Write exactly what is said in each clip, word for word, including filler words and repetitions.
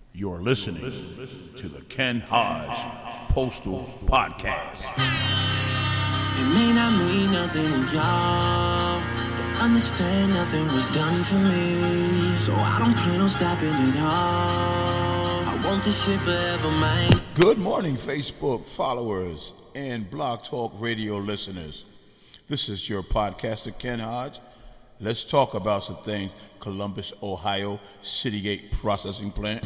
You're listening to the Ken Hodge Postal Podcast. It may not mean nothing to y'all, but understand nothing was done for me, so I don't plan on stopping at all. I want this shit forever, man. Good morning, Facebook followers and Blog Talk Radio listeners. This is your podcaster, Ken Hodge. Let's talk about some things. Columbus, Ohio, Citygate Processing Plant.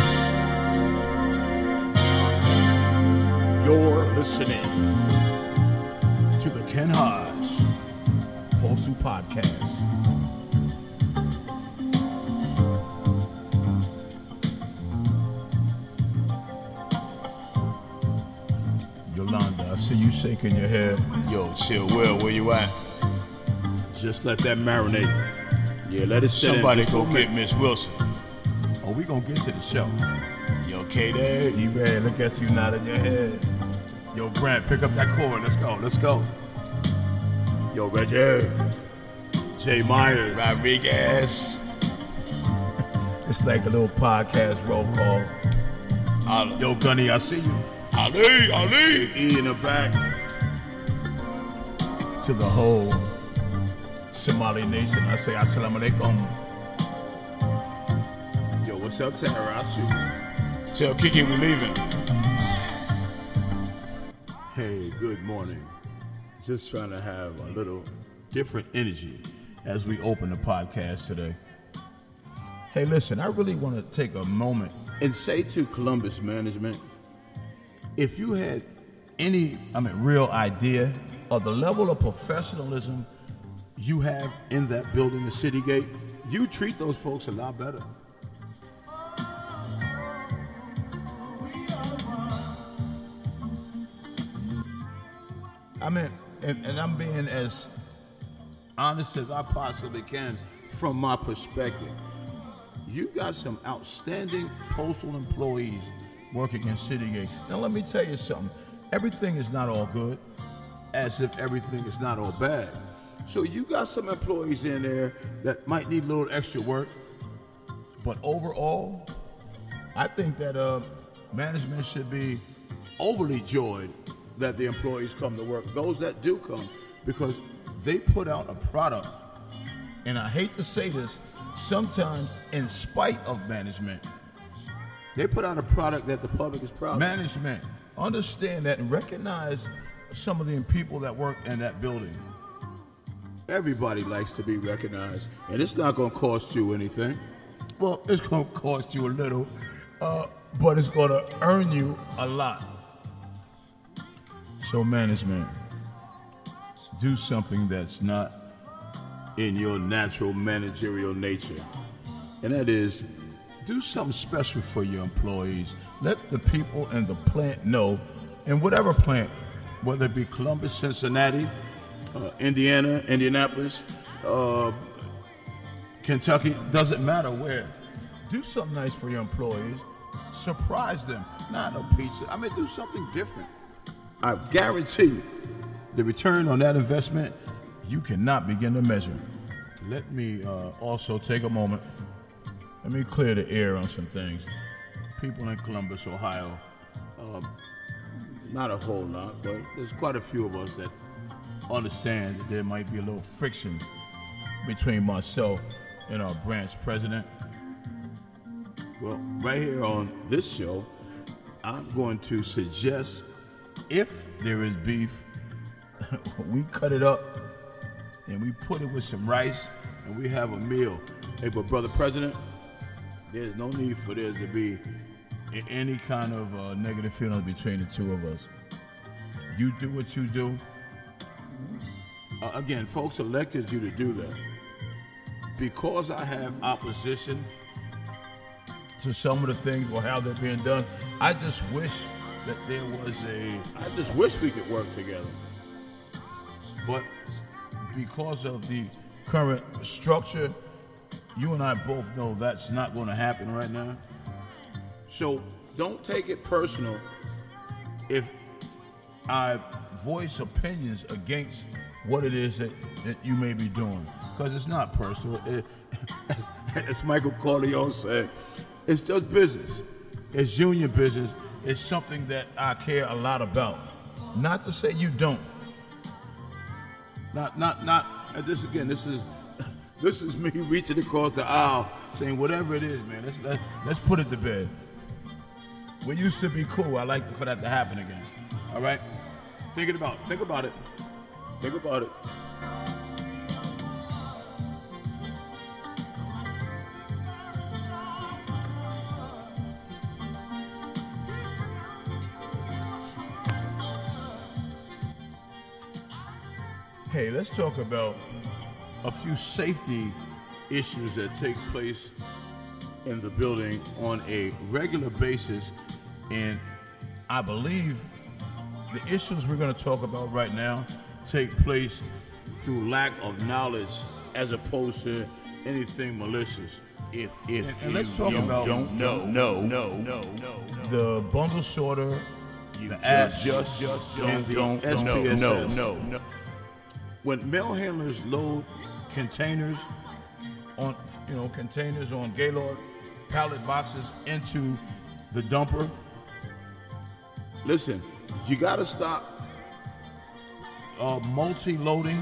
You're listening to the Ken Hodge Postal Podcast. Yolanda, I see you shaking your head. Yo, chill, Will, where you at? Just let that marinate. Yeah, let it sit. Somebody in. go get Miss Wilson. Oh, we gonna get to the show. You okay there? D-Red, look at you nodding your head. Yo, Brent, pick up that cord. Let's go, let's go. Yo, Reggie. Jay Myers. Rodriguez. It's like a little podcast roll call. Ali. Yo, Gunny, I see you. Ali, Ali. E in the back. To the whole Somali nation, I say assalamu alaikum. Yo, what's up, Tara? I see you. Tell Kiki we leaving. Hey, good morning. Just trying to have a little different energy as we open the podcast today. Hey, listen, I really want to take a moment and say to Columbus management, if you had any, I mean, real idea of the level of professionalism you have in that building, the Citygate, you treat those folks a lot better. I mean, and, and I'm being as honest as I possibly can from my perspective. You got some outstanding postal employees working in Citygate. Now, let me tell you something. Everything is not all good, as if everything is not all bad. So you got some employees in there that might need a little extra work. But overall, I think that uh, management should be overly joyed that the employees come to work, those that do come, because they put out a product. And I hate to say this, sometimes in spite of management, they put out a product that the public is proud of. Management, understand that and recognize some of the people that work in that building. Everybody likes to be recognized, and it's not going to cost you anything. Well, it's going to cost you a little, uh, but it's going to earn you a lot. So management, do something that's not in your natural managerial nature, and that is do something special for your employees. Let the people in the plant know, in whatever plant, whether it be Columbus, Cincinnati, uh, Indiana, Indianapolis, uh, Kentucky, doesn't matter where. Do something nice for your employees. Surprise them. Not no pizza. I mean, do something different. I guarantee you, the return on that investment, you cannot begin to measure. Let me uh, also take a moment. Let me clear the air on some things. People in Columbus, Ohio, um, not a whole lot, but there's quite a few of us that understand that there might be a little friction between myself and our branch president. Well, right here on this show, I'm going to suggest if there is beef, we cut it up and we put it with some rice and we have a meal. Hey, but Brother President, there's no need for there to be any kind of uh, negative feelings between the two of us. You do what you do. Uh, again, folks elected you to do that. Because I have opposition to some of the things or how they're being done, I just wish that there was a, I just wish we could work together. But because of the current structure, you and I both know that's not going to happen right now. So don't take it personal if I voice opinions against what it is that, that you may be doing. Because it's not personal. It, as, as Michael Corleone said, it's just business. it's union business. It's something that I care a lot about. Not to say you don't. Not, not, not. And this again, this is, this is me reaching across the aisle, saying whatever it is, man. Let's let, let's put it to bed. We used to be cool. I like for that to happen again. All right. Think about it. Think about it. Think about it. Hey, let's talk about a few safety issues that take place in the building on a regular basis. And I believe the issues we're going to talk about right now take place through lack of knowledge as opposed to anything malicious. If, if and, and let's talk you about don't know, no, no, no, no, no. the bundle sorter, you the just, apps, just, just don't, and the don't, S P S S. no, no, no, no. When mail handlers load containers on, you know, containers on Gaylord pallet boxes into the dumper, listen, you got to stop uh, multi-loading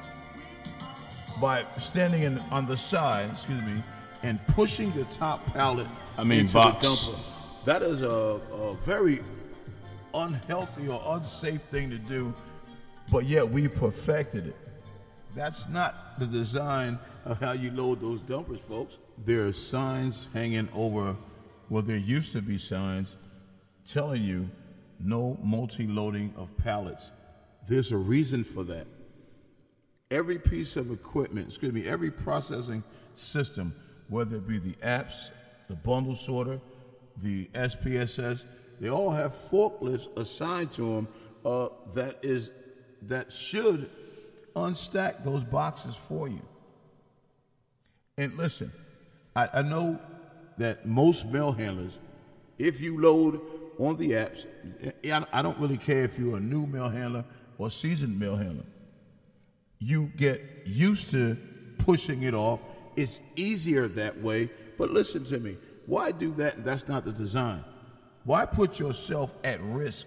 by standing in, on the side, excuse me, and pushing the top pallet I mean into box. the dumper. That is a, a very unhealthy or unsafe thing to do, but yet we perfected it. That's not the design of how you load those dumpers, folks. There are signs hanging over, well, there used to be signs telling you no multi-loading of pallets. There's a reason for that. Every piece of equipment, excuse me, every processing system, whether it be the apps, the bundle sorter, the S P S S, they all have forklifts assigned to them uh, that is that should unstack those boxes for you. And listen, I, I know that most mail handlers, if you load on the apps, I don't really care if you're a new mail handler or seasoned mail handler. You get used to pushing it off. It's easier that way. But listen to me. Why do that? That's not the design. Why put yourself at risk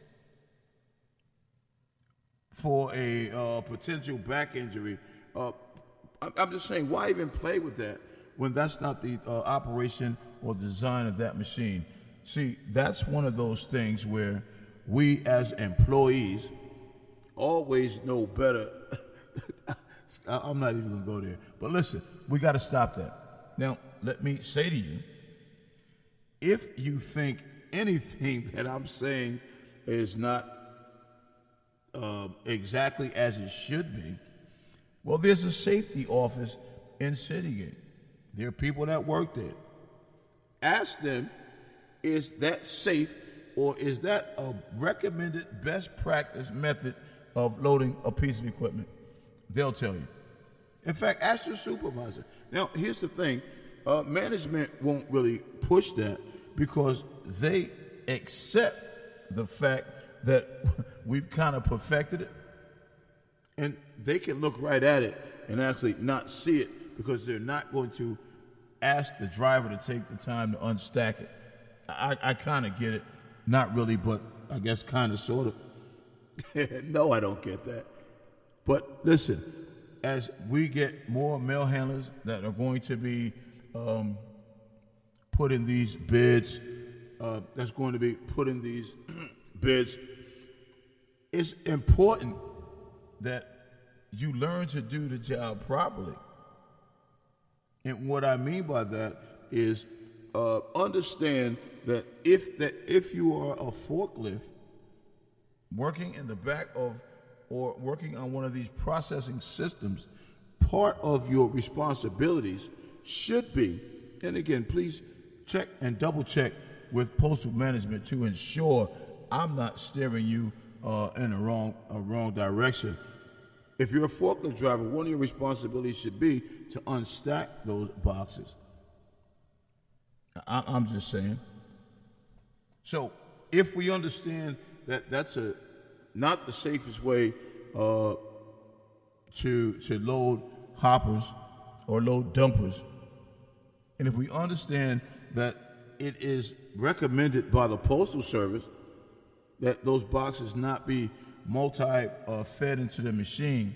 for a uh, potential back injury? Uh, I'm just saying, why even play with that when that's not the uh, operation or design of that machine? See, that's one of those things where we as employees always know better. I'm not even going to go there. But listen, we got to stop that. Now, let me say to you, if you think anything that I'm saying is not uh, exactly as it should be, well, there's a safety office in Citygate. There are people that work there. Ask them, is that safe, or is that a recommended best practice method of loading a piece of equipment? They'll tell you. In fact, ask your supervisor. Now, here's the thing. Uh, management won't really push that because they accept the fact that we've kind of perfected it. And they can look right at it and actually not see it because they're not going to ask the driver to take the time to unstack it. I, I kind of get it. Not really, but I guess kind of, sort of. No, I don't get that. But listen, as we get more mail handlers that are going to be um, put in these bids, uh, that's going to be put in these bids, it's important that you learn to do the job properly. And what I mean by that is uh, understand that if that if you are a forklift working in the back of or working on one of these processing systems, part of your responsibilities should be, and again, please check and double check with postal management to ensure I'm not steering you uh, in a wrong a wrong direction. If you're a forklift driver, one of your responsibilities should be to unstack those boxes. I, I'm just saying. So if we understand that that's a not the safest way uh, to to load hoppers or load dumpers, and if we understand that it is recommended by the Postal Service that those boxes not be multi-fed uh, into the machine,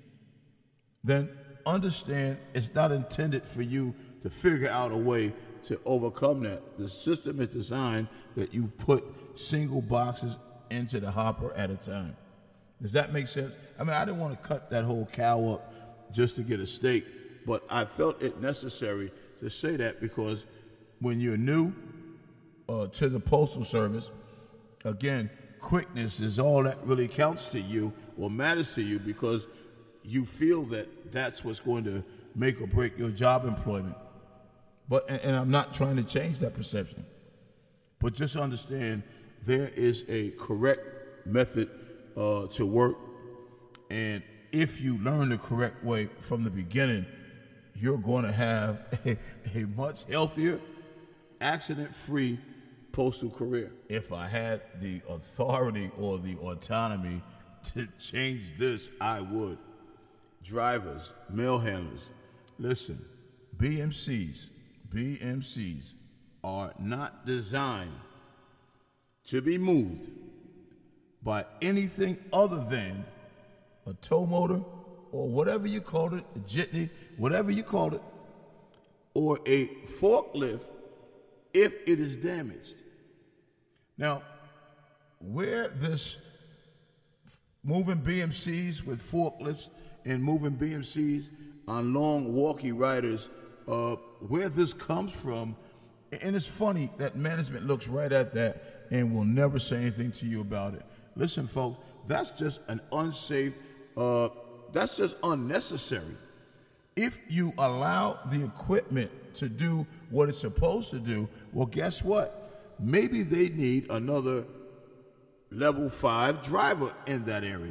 then understand it's not intended for you to figure out a way to overcome that. The system is designed that you put single boxes into the hopper at a time. Does that make sense? I mean, I didn't want to cut that whole cow up just to get a steak, but I felt it necessary to say that because when you're new uh, to the Postal Service, again, quickness is all that really counts to you or matters to you because you feel that that's what's going to make or break your job employment. But and, and I'm not trying to change that perception. But just understand there is a correct method uh, to work. And if you learn the correct way from the beginning, you're going to have a, a much healthier, accident-free postal career. If I had the authority or the autonomy to change this, I would. Drivers, mail handlers, listen, B M Cs, B M Cs are not designed to be moved by anything other than a tow motor or whatever you call it, a jitney, whatever you call it, or a forklift if it is damaged. Now, where this moving B M Cs with forklifts and moving B M Cs on long walkie riders, uh, where this comes from, and it's funny that management looks right at that and will never say anything to you about it. Listen, folks, that's just an unsafe, uh, that's just unnecessary. If you allow the equipment to do what it's supposed to do, well, guess what? Maybe they need another level five driver in that area.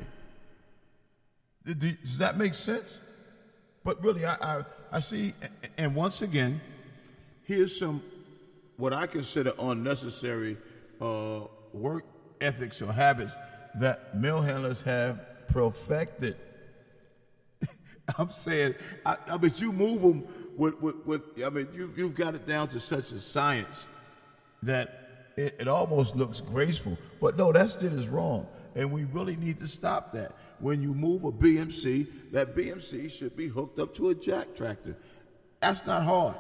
Does that make sense? But really, I, I, I see, and once again, here's some what I consider unnecessary uh, work ethics or habits that mail handlers have perfected. I'm saying, I, I mean, you move them with, with, with I mean, you've, you've got it down to such a science that it, it almost looks graceful. But no, that still is wrong. And we really need to stop that. When you move a B M C, that B M C should be hooked up to a jack tractor. That's not hard.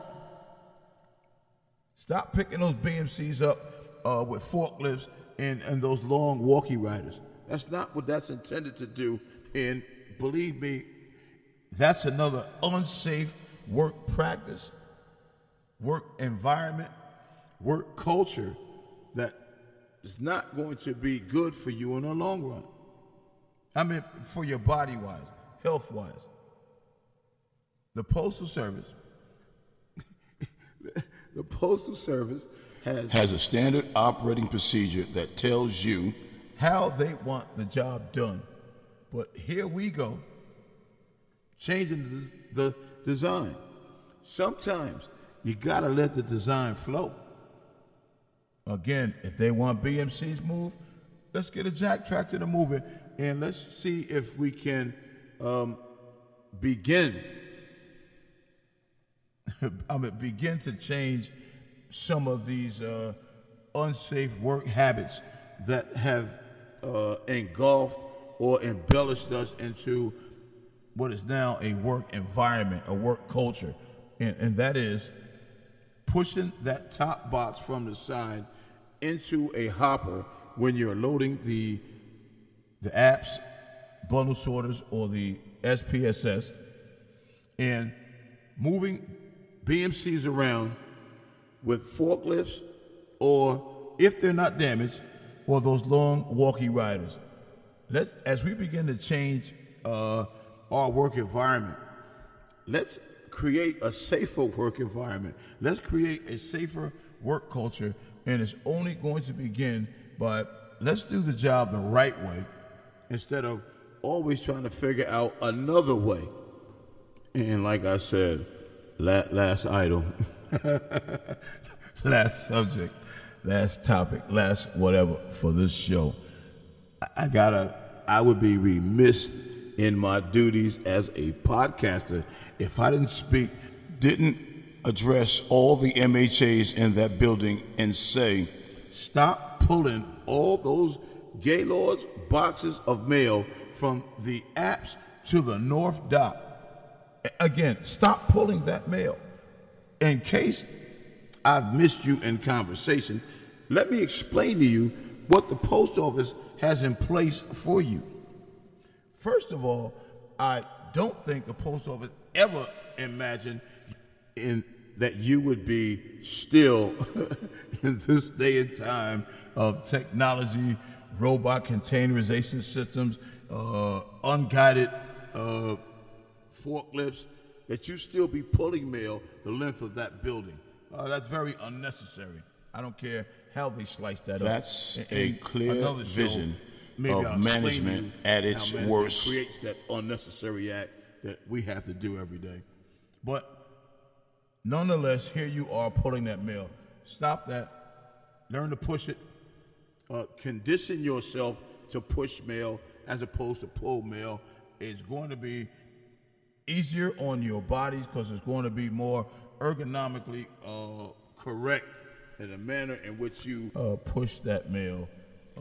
Stop picking those B M Cs up uh, with forklifts and, and those long walkie riders. That's not what that's intended to do. And believe me, that's another unsafe work practice, work environment, work culture that is not going to be good for you in the long run. I mean, for your body-wise, health-wise. The Postal Service, the Postal Service has, has a standard operating procedure that tells you how they want the job done. But here we go, changing the, the design. Sometimes you gotta let the design flow. Again, if they want B M Cs moved, let's get a jack tractor to move it, and let's see if we can um, begin. I mean, begin to change some of these uh, unsafe work habits that have uh, engulfed or embellished us into what is now a work environment, a work culture, and, and that is pushing that top box from the side into a hopper when you're loading the the apps, bundle sorters, or the S P S S, and moving B M Cs around with forklifts, or if they're not damaged, or those long walkie riders. Let's, as we begin to change uh, our work environment, let's create a safer work environment. Let's create a safer work culture, and it's only going to begin by let's do the job the right way instead of always trying to figure out another way. And like I said, la- last item, last subject, last topic, last whatever for this show. I, I gotta, I would be remiss in my duties as a podcaster if I didn't speak, didn't address all the M H As in that building and say, stop pulling all those Gaylord's boxes of mail from the apps to the North Dock. Again, stop pulling that mail. In case I've missed you in conversation, let me explain to you what the post office has in place for you. First of all, I don't think the post office ever imagined in that you would be still in this day and time of technology, robot containerization systems, uh, unguided uh, forklifts, that you still be pulling mail the length of that building. Uh, that's very unnecessary. I don't care how they slice that That's up. a clear vision of management at its management worst. Creates that unnecessary act that we have to do every day. But nonetheless, here you are pulling that mail. Stop that. Learn to push it. Uh, condition yourself to push mail as opposed to pull mail. It's going to be easier on your bodies because it's going to be more ergonomically uh, correct in the manner in which you uh, push that mail uh,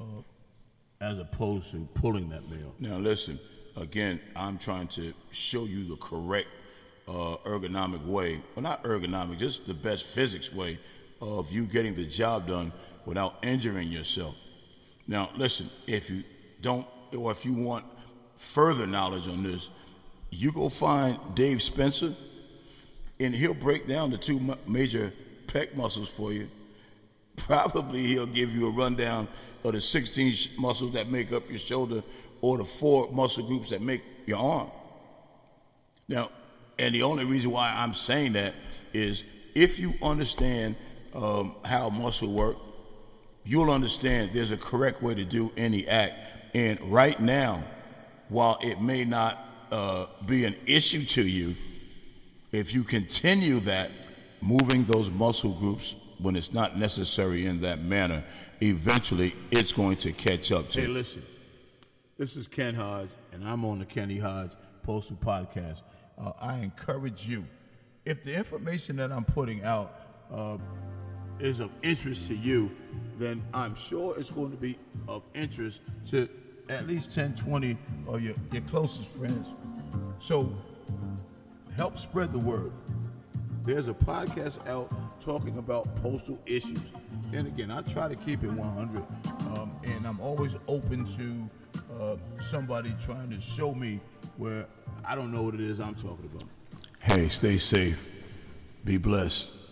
as opposed to pulling that mail. Now listen, again, I'm trying to show you the correct uh, ergonomic way. Well, not ergonomic, just the best physics way of you getting the job done without injuring yourself. Now listen, if you don't, or if you want further knowledge on this, you go find Dave Spencer, and he'll break down the two major pec muscles for you. Probably he'll give you a rundown of the sixteen muscles that make up your shoulder or the four muscle groups that make your arm. Now, and the only reason why I'm saying that is if you understand um, how muscle work, you'll understand there's a correct way to do any act. And right now, while it may not uh, be an issue to you, if you continue that, moving those muscle groups when it's not necessary in that manner, eventually it's going to catch up to Hey, you. listen, this is Ken Hodge, and I'm on the Kenny Hodge Postal Podcast. Uh, I encourage you, if the information that I'm putting out uh, is of interest to you, then I'm sure it's going to be of interest to at least ten, twenty of your, your closest friends. So help spread the word. There's a podcast out talking about postal issues. And again, I try to keep it one hundred, um, and I'm always open to uh, somebody trying to show me where I don't know what it is I'm talking about. Hey, stay safe. Be blessed.